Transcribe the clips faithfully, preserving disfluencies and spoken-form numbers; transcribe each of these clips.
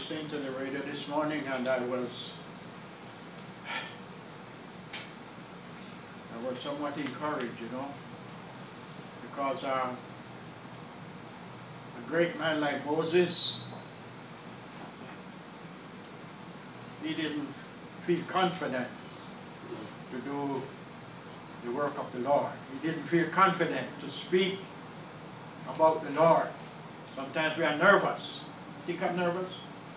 listening to the radio this morning, and I was I was somewhat encouraged, you know, because uh, a great man like Moses, he didn't feel confident to do the work of the Lord. He didn't feel confident to speak about the Lord. Sometimes we are nervous. Think I'm nervous?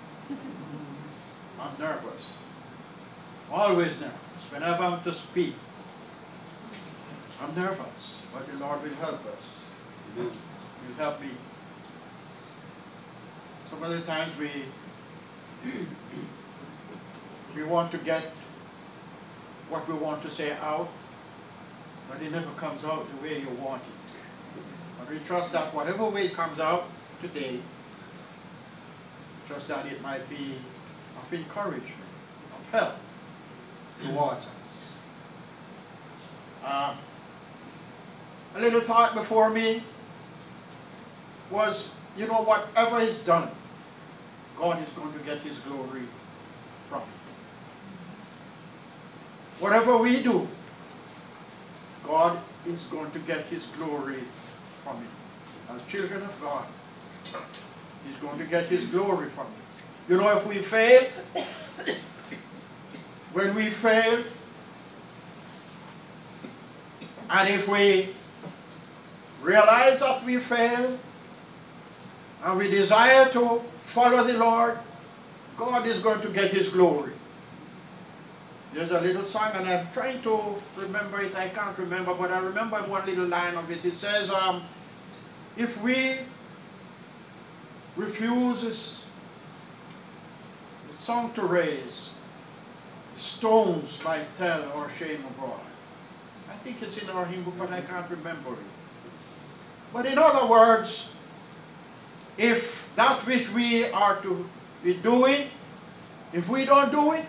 I'm nervous. Always nervous. Whenever I'm to speak, I'm nervous. But the Lord will help us. He will help me. Some of the times we we want to get what we want to say out, but it never comes out the way you want it. But we trust that whatever way it comes out today, trust that it might be of encouragement, of help towards us. Uh, a little thought before me was, you know, whatever is done, God is going to get His glory from it. Whatever we do, God is going to get His glory from it. As children of God, He's going to get His glory from it. You know, if we fail, when we fail, and if we realize that we fail, and we desire to follow the Lord, God is going to get His glory. There's a little song, and I'm trying to remember it. I can't remember, but I remember one little line of it. It says, um, if we refuse this, the song to raise, stones might tell our shame abroad. I think it's in our hymn book, but I can't remember it. But in other words, if that which we are to be doing, if we don't do it,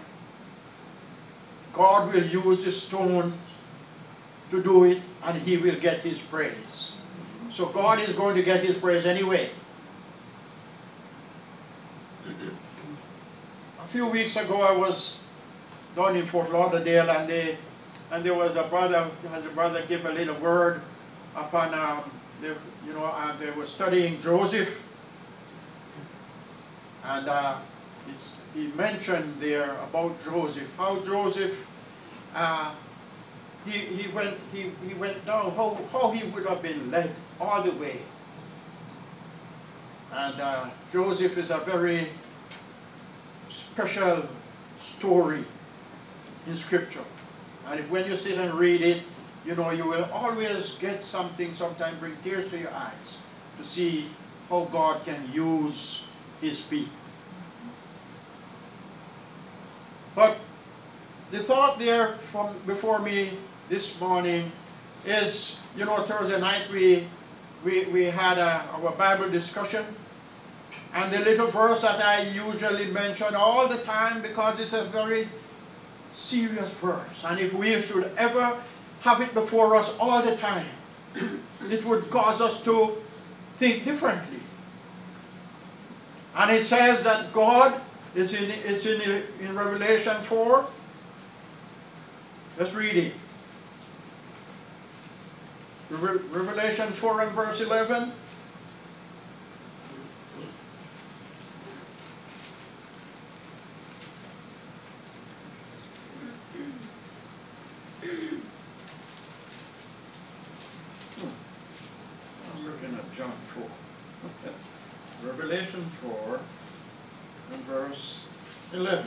God will use the stones to do it, and He will get His praise. So God is going to get His praise anyway. A few weeks ago, I was down in Fort Lauderdale, and they, and there was a brother, has a brother give a little word upon, um, the, you know, uh, they were studying Joseph, and uh, he mentioned there about Joseph, how Joseph, uh, he, he, went, he, he went down, how, how he would have been led all the way. And uh, Joseph is a very special story in Scripture. And if, when you sit and read it, you know, you will always get something, sometimes bring tears to your eyes, to see how God can use His people. But the thought there from before me this morning is, you know, Thursday night we we, we had a, our Bible discussion, and the little verse that I usually mention all the time, because it's a very serious verse, and if we should ever have it before us all the time, it would cause us to think differently. And it says that God, it's in, it's in, in Revelation four. Let's read it. Re Revelation four and verse eleven. I'm looking at John four. Revelation four and verse eleven.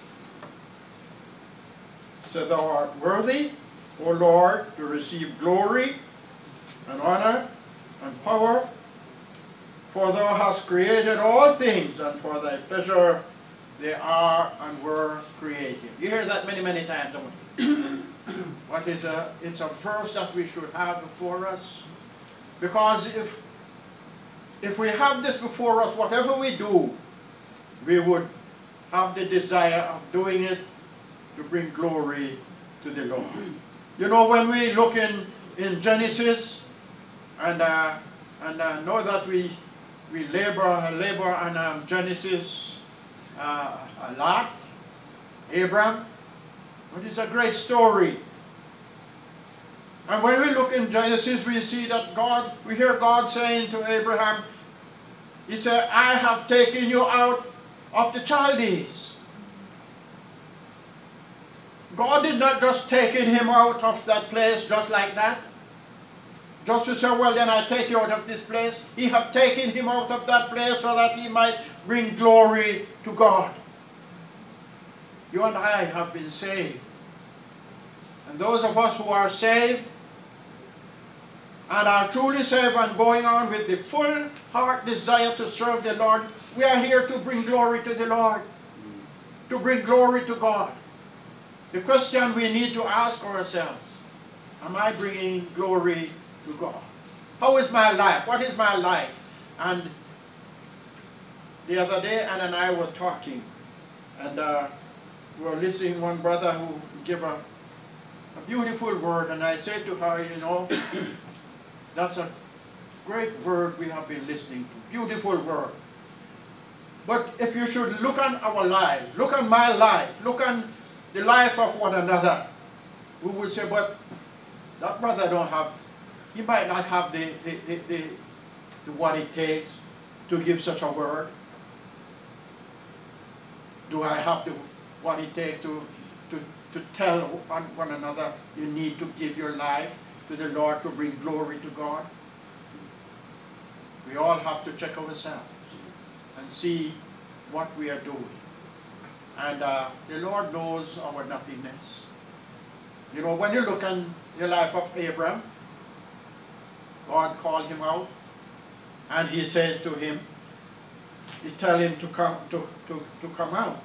So thou art worthy, O Lord, to receive glory and honor and power, for thou hast created all things, and for thy pleasure they are and were created. You hear that many, many times, don't you? But it's a, it's a verse that we should have before us. Because if, if we have this before us, whatever we do, we would have the desire of doing it to bring glory to the Lord. You know, when we look in, in Genesis, and, uh, and uh, know that we, we labor, labor on um, Genesis, uh, Lot, Abraham. But it's a great story. And when we look in Genesis, we see that God, we hear God saying to Abraham, He said, I have taken you out of the Chaldees. God did not just take him out of that place just like that. Just to say, well, then I take you out of this place. He have taken him out of that place so that he might bring glory to God. You and I have been saved. And those of us who are saved and are truly saved and going on with the full heart desire to serve the Lord, we are here to bring glory to the Lord, to bring glory to God. The question we need to ask ourselves, am I bringing glory to God? How is my life? What is my life? And the other day, Ann and I were talking, and uh, we were listening to one brother who gave a, a beautiful word, and I said to her, you know, that's a great word we have been listening to, beautiful word. But if you should look on our lives, look on my life, look on the life of one another, we would say, but that brother don't have, he might not have the, the, the, the, the what it takes to give such a word. Do I have the what it takes to, to, to tell one, one another you need to give your life to the Lord to bring glory to God? We all have to check ourselves and see what we are doing. And uh, the Lord knows our nothingness. You know, when you look at the life of Abraham, God called him out, and he says to him, he tells him to come to, to, to come out.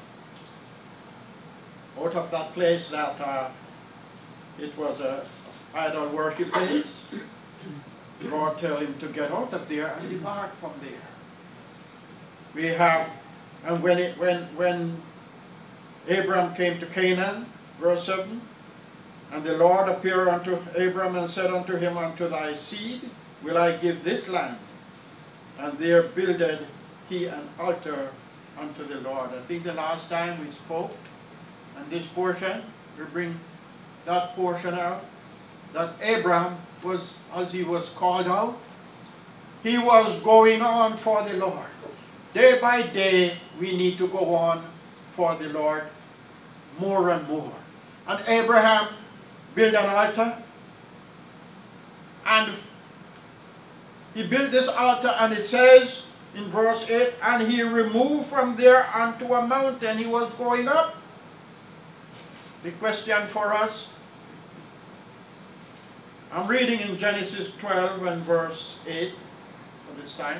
Out of that place that uh, it was a idol worship place. God tells him to get out of there and depart from there. We have, and when it when when Abraham came to Canaan, verse seven, and the Lord appeared unto Abraham and said unto him, unto thy seed will I give this land. And there builded he an altar unto the Lord. I think the last time we spoke, and this portion, we bring that portion out, that Abraham was, as he was called out, he was going on for the Lord. Day by day, we need to go on for the Lord more and more. And Abraham built an altar, and he built this altar, and it says in verse eight, and he removed from there unto a mountain. He was going up. The question for us, I'm reading in Genesis twelve and verse eight for this time.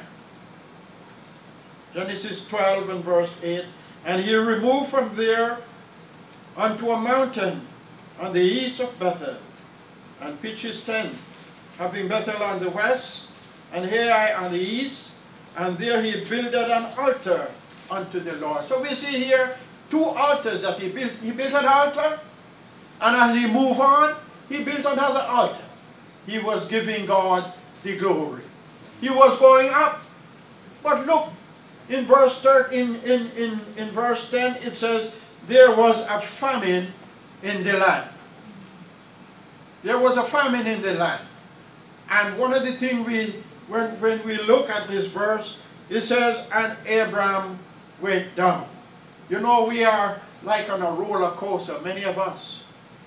Genesis twelve and verse eight, and he removed from there unto a mountain on the east of Bethel, and pitched his tent, having Bethel on the west, and Ai on the east, and there he builded an altar unto the Lord. So we see here two altars that he built. He built an altar, and as he moved on, he built another altar. He was giving God the glory. He was going up. But look, in verse thirteen, in, in, in verse ten, it says, there was a famine in the land. There was a famine in the land. And one of the things we, when, when we look at this verse, it says, and Abraham went down. You know, we are like on a roller coaster, many of us.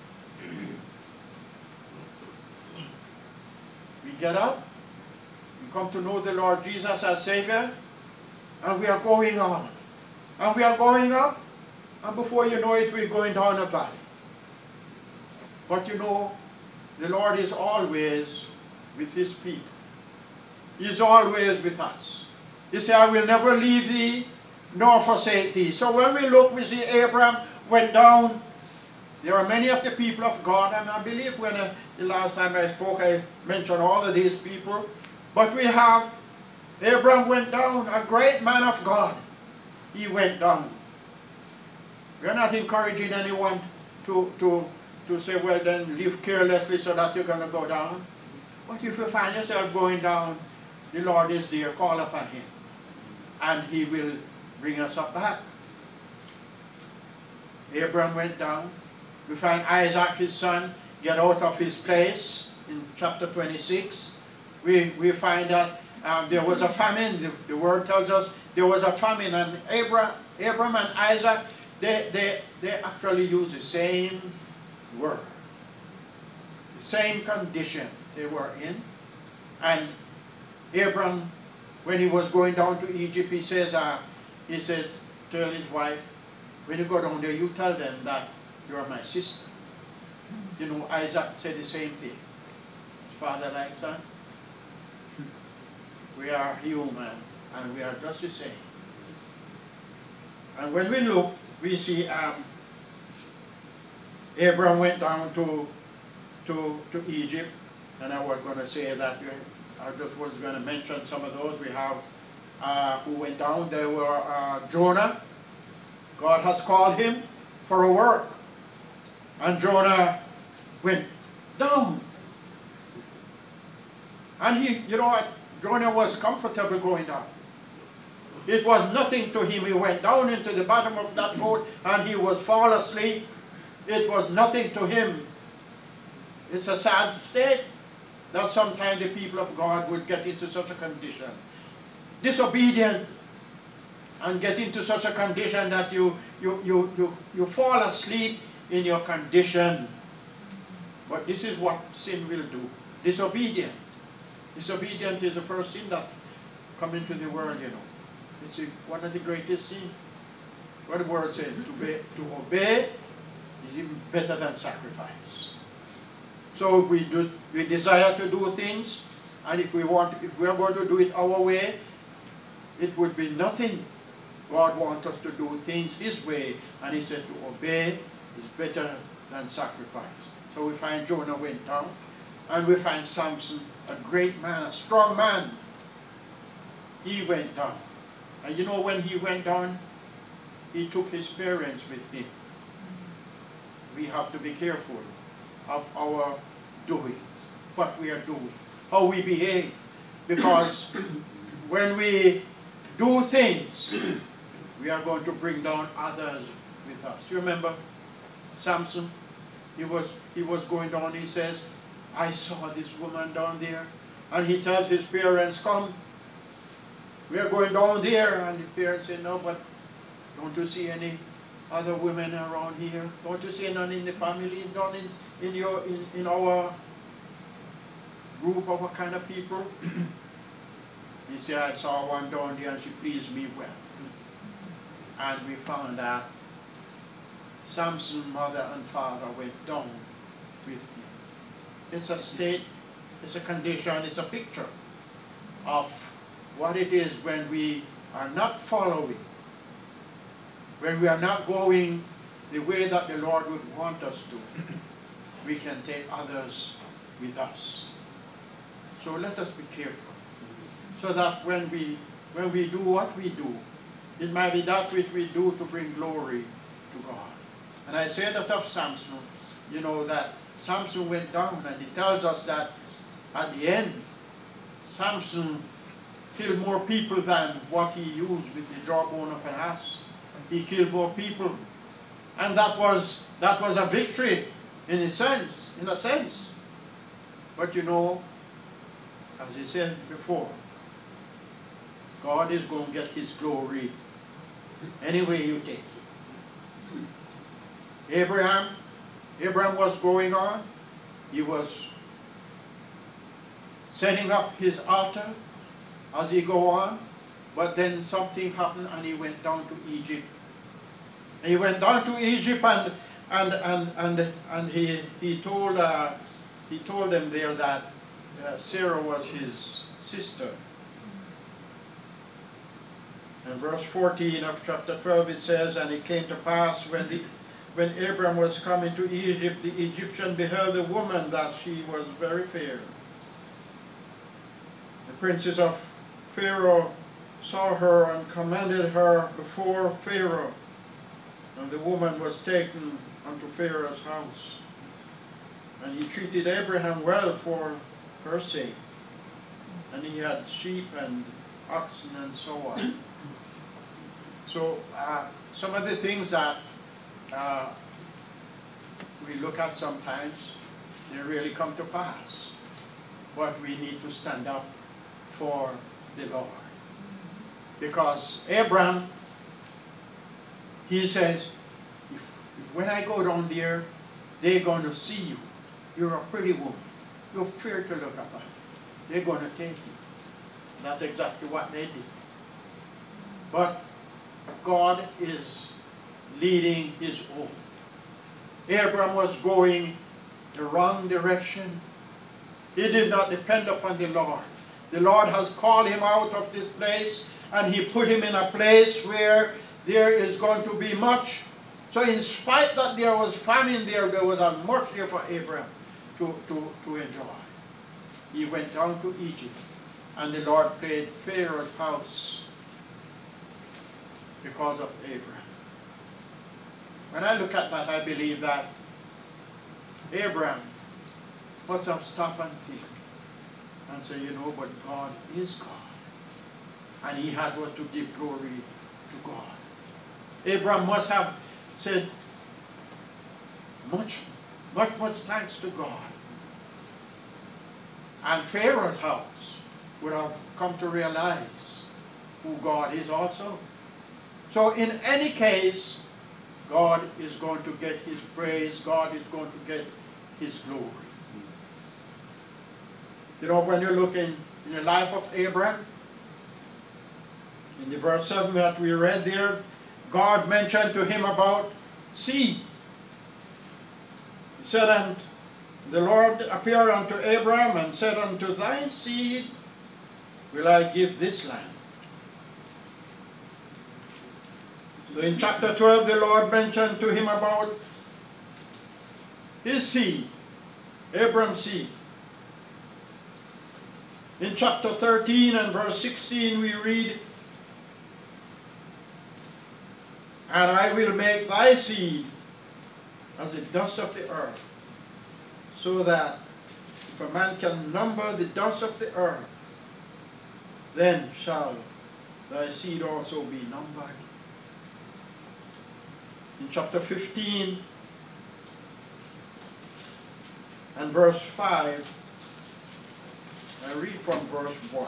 We get up, we come to know the Lord Jesus as Savior, and we are going on. And we are going up, and before you know it, we're going down a valley. But you know, the Lord is always with His people. He is always with us. He said, I will never leave thee, nor forsake thee. So when we look, we see Abraham went down. There are many of the people of God, and I believe when uh, the last time I spoke, I mentioned all of these people. But we have, Abraham went down, a great man of God. He went down. We are not encouraging anyone to, to, to say, well then, live carelessly so that you're going to go down. But if you find yourself going down, the Lord is there, call upon Him. And He will bring us up back. Abraham went down. We find Isaac, his son, get out of his place in chapter twenty-six. We, we find that um, there was a famine. The, the word tells us there was a famine, and Abraham, Abraham and Isaac, they, they, they actually use the same word, the same condition they were in. And Abraham, when he was going down to Egypt, he says, uh, he says, tell his wife, when you go down there, you tell them that you are my sister. You know, Isaac said the same thing. Father like son. We are human, and we are just the same. And when we look, we see um, Abraham went down to, to, to Egypt, and I was going to say that, I just was going to mention some of those. We have uh, who went down. There were uh, Jonah. God has called him for a work. And Jonah went down. And he, you know what, Jonah was comfortable going down. It was nothing to him. He went down into the bottom of that boat and he was fall asleep. It was nothing to him. It's a sad state that sometimes the people of God would get into such a condition. Disobedient, and get into such a condition that you, you, you, you, you fall asleep in your condition. But this is what sin will do. Disobedient. Disobedient is the first sin that come into the world, you know. It's a, one of the greatest sins. What the word says, to obey, to obey is even better than sacrifice. So if we, do, we desire to do things, and if we want, if we are going to do it our way, it would be nothing. God wants us to do things His way, and He said to obey is better than sacrifice. So we find Jonah went down, and we find Samson, a great man, a strong man. He went down. And you know, when he went down, he took his parents with him. We have to be careful of our doing, what we are doing, how we behave. Because when we do things, we are going to bring down others with us. You remember Samson? He was, he was going down, he says, I saw this woman down there. And he tells his parents, come, we are going down there. And the parents say, no, but don't you see any other women around here? Don't you see none in the family, none in, in, your, in, in our group of what kind of people? He said, I saw one down there and she pleased me well. And we found that Samson's mother and father went down with him. It's a state, it's a condition, it's a picture of what it is when we are not following, when we are not going the way that the Lord would want us to. We can take others with us. So let us be careful, so that when we, when we do what we do, it might be that which we do to bring glory to God. And I say that of Samson, you know, that Samson went down, and he tells us that at the end, Samson killed more people than what he used with the jawbone of an ass. He killed more people. And that was, that was a victory in a sense, in a sense. But you know, as he said before, God is going to get His glory any way you take it. Abraham, Abraham was going on. He was setting up his altar as he go on. But then something happened and he went down to Egypt. And he went down to Egypt and and and and, and he he told uh, he told them there that uh, Sarah was his sister. In verse fourteen of chapter twelve it says, and it came to pass when the when Abram was coming to Egypt, the Egyptian beheld a woman that she was very fair. The princes of Pharaoh saw her and commanded her before Pharaoh. And the woman was taken unto Pharaoh's house. And he treated Abraham well for her sake. And he had sheep and oxen and so on. So uh, some of the things that uh, we look at sometimes, they really come to pass. But we need to stand up for the Lord. Because Abraham, he says, if, if when I go down there, they're going to see you. You're a pretty woman. You're fair to look upon. They're going to take you. That's exactly what they did. But God is leading his own. Abraham was going the wrong direction. He did not depend upon the Lord. The Lord has called him out of this place, and he put him in a place where there is going to be much. So in spite that there was famine there, there was as much there for Abraham to, to, to enjoy. He went down to Egypt, and the Lord played Pharaoh's house because of Abraham. When I look at that, I believe that Abraham must have stopped and think and say, you know, but God is God. And he had what to give glory to God. Abraham must have said, much, much, much thanks to God. And Pharaoh's house would have come to realize who God is also. So in any case, God is going to get his praise. God is going to get his glory. You know, when you look in, in the life of Abraham, in the verse seven that we read there, God mentioned to him about seed. He said, and the Lord appeared unto Abraham and said, unto thy seed will I give this land. So in chapter twelve, the Lord mentioned to him about his seed, Abraham's seed. In chapter thirteen and verse sixteen, we read, and I will make thy seed as the dust of the earth, so that if a man can number the dust of the earth, then shall thy seed also be numbered. In chapter fifteen and verse five, I read from verse one.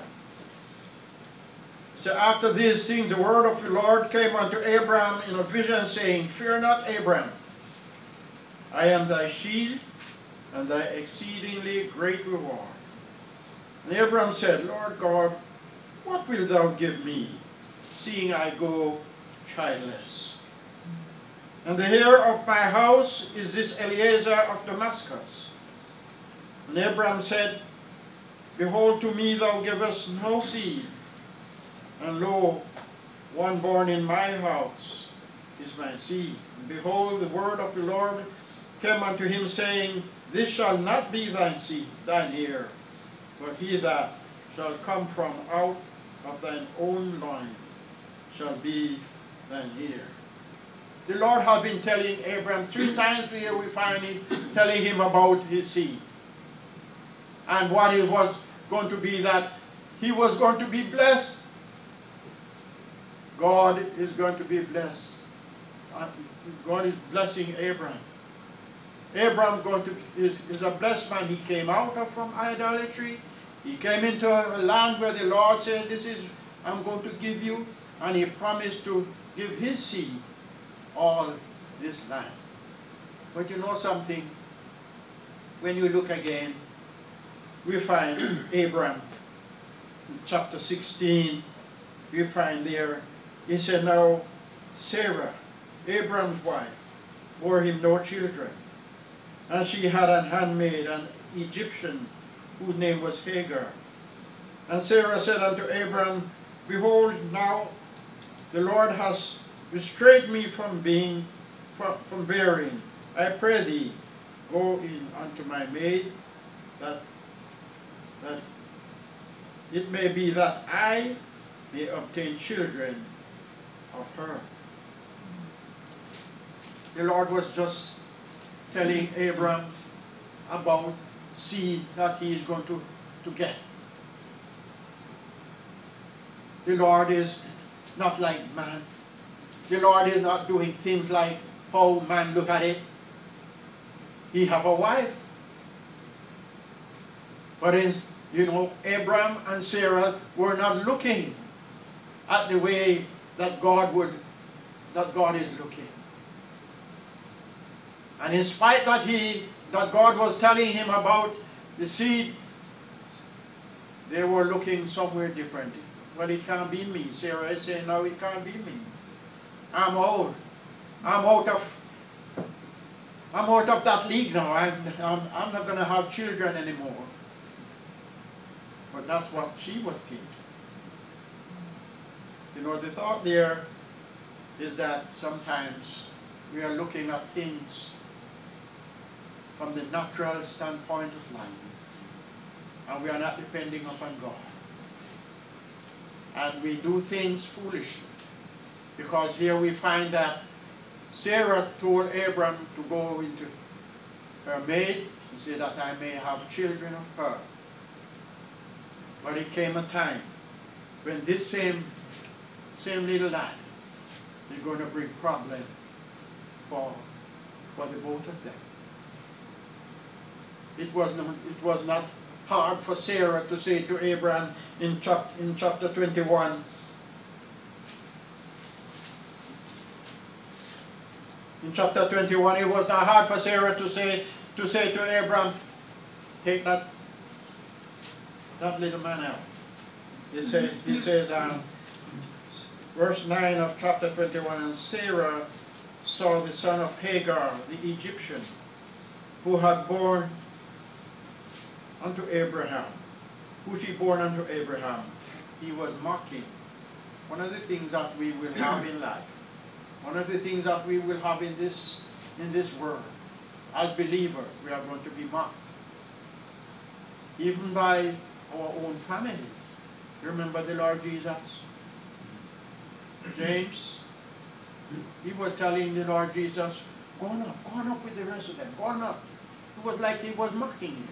So after these things, the word of the Lord came unto Abraham in a vision, saying, fear not, Abraham, I am thy shield and thy exceedingly great reward. And Abraham said, Lord God, what wilt thou give me, seeing I go childless? And the heir of my house is this Eliezer of Damascus. And Abraham said, behold, to me thou givest no seed, and lo, one born in my house is my seed. And behold, the word of the Lord came unto him, saying, this shall not be thine seed, thine heir, but he that shall come from out of thine own loin shall be thine heir. The Lord has been telling Abraham three times here we find him telling him about his seed. And what it was going to be that he was going to be blessed. God is going to be blessed. God is blessing Abraham. Abraham going to, is, is a blessed man. He came out of from idolatry. He came into a land where the Lord said, this is, I'm going to give you. And he promised to give his seed all this land. But you know something? When you look again, we find Abraham in chapter sixteen, we find there, he said, now Sarah, Abraham's wife, bore him no children. And she had an handmaid, an Egyptian, whose name was Hagar. And Sarah said unto Abraham, behold, now the Lord has restrained me from being, from, from bearing. I pray thee, go in unto my maid, that, that it may be that I may obtain children of her. The Lord was just telling Abraham about seed that he is going to, to get. The Lord is not like man. The Lord is not doing things like how man look at it. He have a wife. But is, you know, Abraham and Sarah were not looking at the way that God would, that God is looking. And in spite that he, that God was telling him about the seed, they were looking somewhere different. Well, it can't be me. Sarah is saying, no, it can't be me. I'm old. I'm out of, I'm out of that league now. I'm, I'm, I'm not going to have children anymore. But that's what she was thinking. You know, the thought there is that sometimes we are looking at things from the natural standpoint of life, and we are not depending upon God. And we do things foolishly, because here we find that Sarah told Abram to go into her maid. She said that I may have children of her. But it came a time when this same, same little lad is going to bring problem for, for the both of them. It was not, it was not hard for Sarah to say to Abraham in, chap, in chapter twenty-one, in chapter twenty-one, it was not hard for Sarah to say to say to Abraham, take that, that little man out. He says, he says um, verse nine of chapter twenty-one, and Sarah saw the son of Hagar, the Egyptian, who had born unto Abraham. Who she born unto Abraham? He was mocking. One of the things that we will have in life, one of the things that we will have in this, in this world, as believers, we are going to be mocked. Even by our own families. Remember the Lord Jesus? James, he was telling the Lord Jesus, go on up, go on up with the rest of them, go on up. It was like he was mocking him.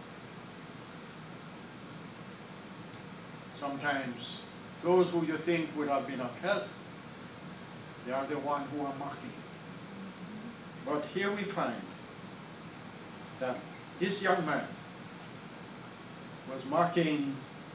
Sometimes those who you think would have been of help, they are the ones who are mocking. But here we find that this young man was mocking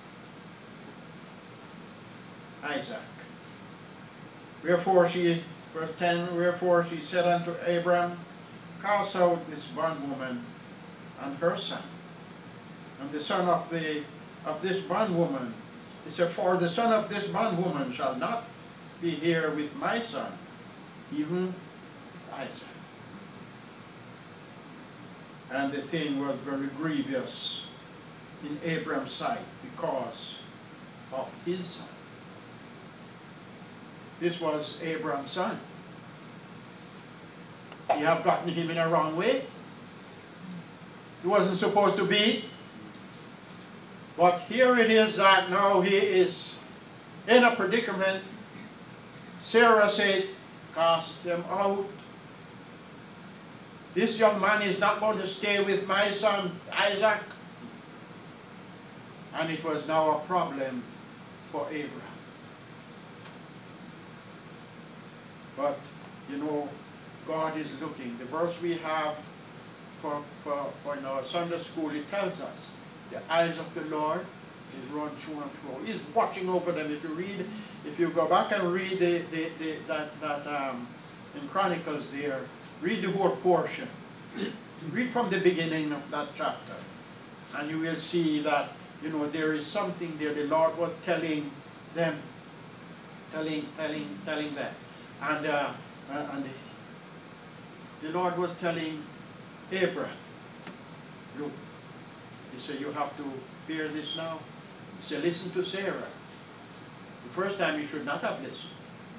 Isaac. Wherefore she, verse ten, wherefore she said unto Abram, cast out this bondwoman and her son, and the son of the of this bondwoman. He said, for the son of this bondwoman shall not be here with my son, even Isaac. And the thing was very grievous in Abram's sight because of his son. This was Abram's son. He have gotten him in a wrong way. He wasn't supposed to be. But here it is that now he is in a predicament. Sarah said, cast him out. This young man is not going to stay with my son Isaac. And it was now a problem for Abraham. But, you know, God is looking. The verse we have for, for, for in our Sunday school, it tells us, the eyes of the Lord is run to and fro. He's watching over them. If you read, if you go back and read the, the, the, that, that um, in Chronicles there, read the whole portion. Read from the beginning of that chapter. And you will see that, you know, there is something there the Lord was telling them, telling, telling, telling them. And, uh, and the, the Lord was telling Abraham, look, he said, you have to hear this now. He said, listen to Sarah. The first time you should not have listened.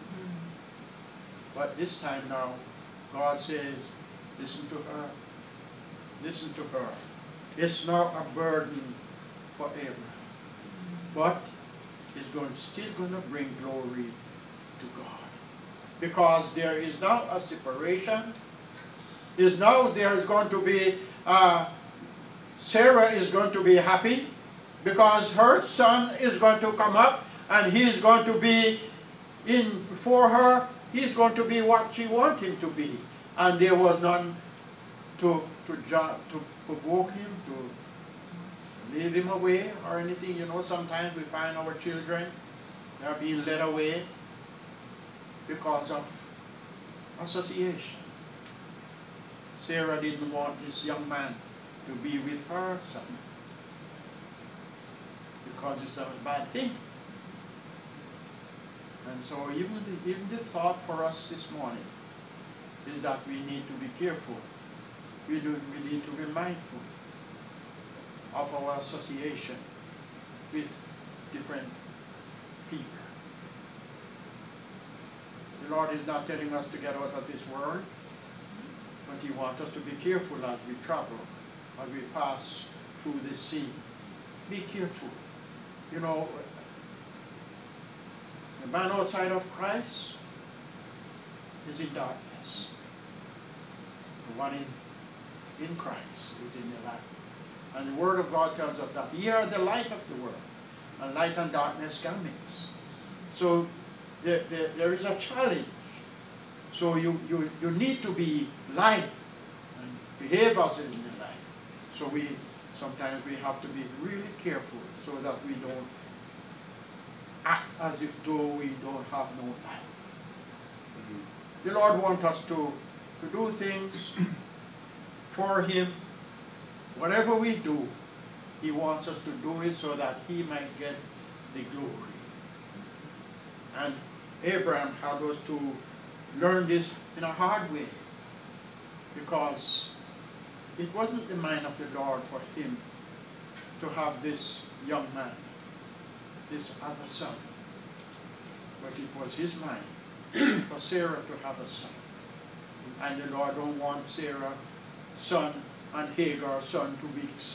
But this time now, God says, listen to her. Listen to her. It's not a burden for Abraham. But it's going, still going to bring glory to God. Because there is now a separation. Is now there is going to be uh, Sarah is going to be happy because her son is going to come up and he's going to be in for her. He's going to be what she wants him to be. And there was none to, to, to provoke him, to lead him away or anything. You know, sometimes we find our children, they are being led away because of association. Sarah didn't want this young man to be with her son because it's a bad thing. And so even the, even the thought for us this morning is that we need to be careful. We, do, we need to be mindful of our association with different people. The Lord is not telling us to get out of this world, but He wants us to be careful as we travel, as we pass through this sea. Be careful. You know, the man outside of Christ is in darkness. The one in, in Christ is in the light. And the Word of God tells us that ye are the light of the world, and light and darkness can mix. So there, there, there is a challenge. So you, you, you need to be light and behave as in the light. So we sometimes we have to be really careful so that we don't act as if though we don't have no light. Mm-hmm. The Lord wants us to, to do things for Him. Whatever we do, He wants us to do it so that He might get the glory. And Abraham had us to learn this in a hard way, because it wasn't the mind of the Lord for him to have this young man, this other son, but it was His mind for Sarah to have a son. And the Lord don't want Sarah's son and Hagar's son to mix.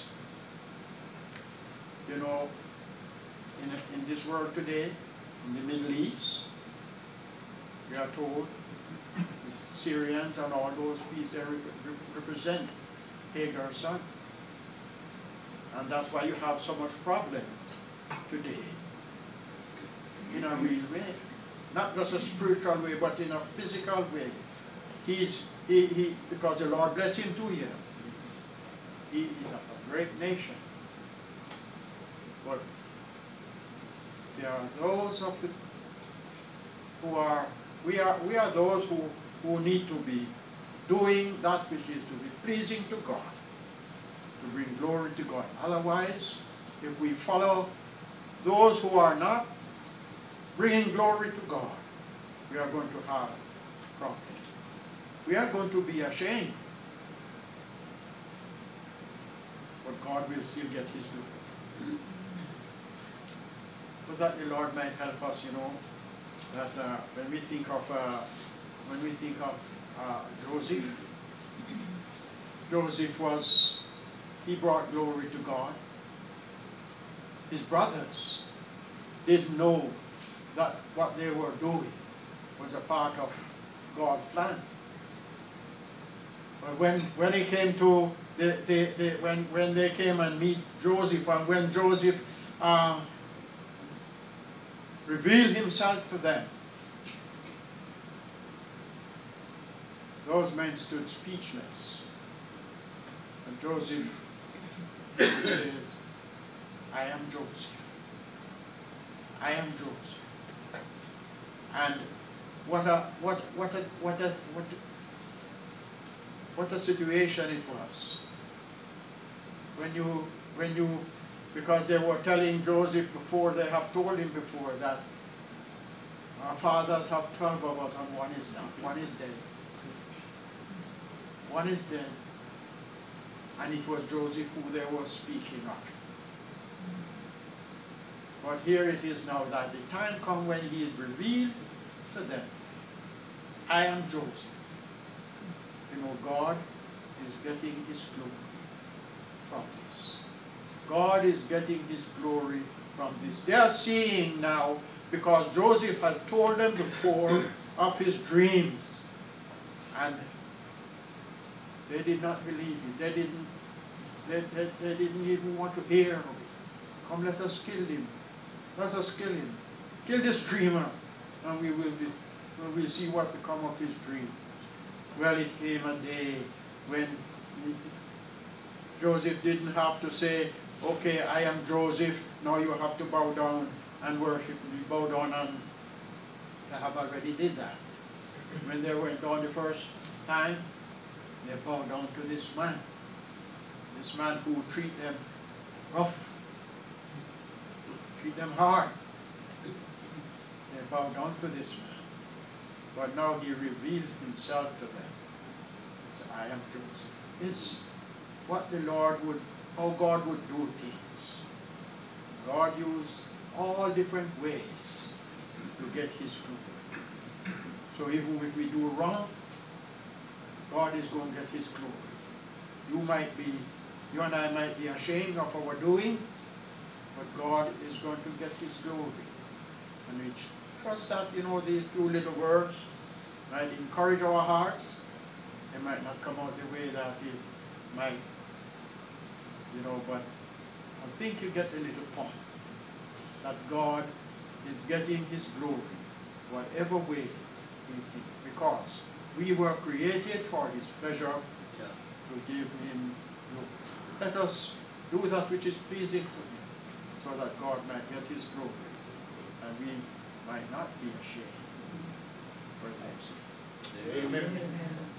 You know, in, in this world today, in the Middle East, we are told the Syrians and all those people they rep represent Hagar's son. And that's why you have so much problem today, in a real way. Not just a spiritual way, but in a physical way. He's, he, he, because the Lord bless him too here. He is a great nation. But there are those of the, who are, we are, we are those who, who need to be doing that which is to be pleasing to God, to bring glory to God. Otherwise, if we follow those who are not bringing glory to God, we are going to have problems. We are going to be ashamed. But God will still get His glory. So that the Lord might help us, you know, that uh, when we think of uh, when we think of uh, Joseph, Joseph was, he brought glory to God. His brothers didn't know that what they were doing was a part of God's plan. But when when he came to the, the, the when when they came and meet Joseph, and when Joseph uh, revealed himself to them, those men stood speechless. And Joseph says, I am Joseph. I am Joseph. And what a what what a what a what a, what a situation it was. When you when you because they were telling Joseph before, they have told him before that our fathers have twelve of us and one is not, one is dead. One is dead. And it was Joseph who they were speaking of. But here it is now that the time comes when he is revealed to them. I am Joseph. You know, God is getting His glory from this. God is getting His glory from this. They are seeing now, because Joseph had told them before of his dreams. And they did not believe it. They didn't, they, they, they didn't even want to hear of it. Come, let us kill him. Let us kill him. Kill this dreamer, and we will, be, we will see what become of his dream. Well, it came a day when Joseph didn't have to say, okay, I am Joseph, now you have to bow down and worship me. Bow down, and they have already did that. When they went down the first time, they bowed down to this man. This man who treat them rough, treat them hard. They bowed down to this man. But now he revealed himself to them. He said, I am Joseph. It's what the Lord would, how God would do things. God used all different ways to get his glory. So even if we do wrong, God is going to get his glory. You might be, you and I might be ashamed of our doing, but God is going to get his glory. And we trust that, you know, these few little words might encourage our hearts. They might not come out the way that it might, you know, but I think you get the little point that God is getting his glory whatever way he thinks, because we were created for his pleasure, yeah, to give him glory. Let us do that which is pleasing to him, so that God might get his glory, and we might not be ashamed for their sake. Amen. Amen.